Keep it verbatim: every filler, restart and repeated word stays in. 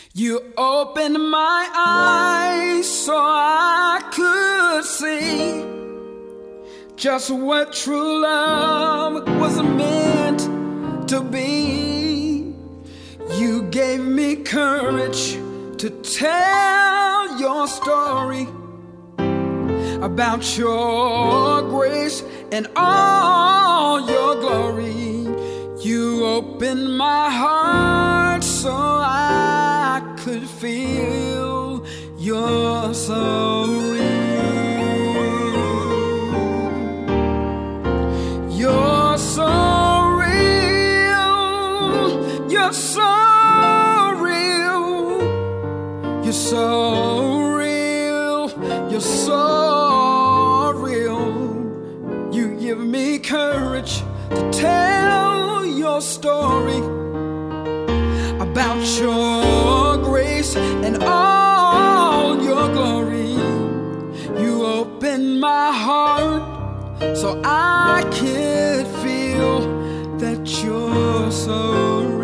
You opened my eyes so I could see just what true love was meant to be. You gave me courage to tell your story about your grace and all your glory. You opened my heart so I could feel you're so real. You're so real. You're so real. You're so real. You're so real. You give me courage to tell your story about your grace and all your glory. You opened my heart so I could feel that you're so real.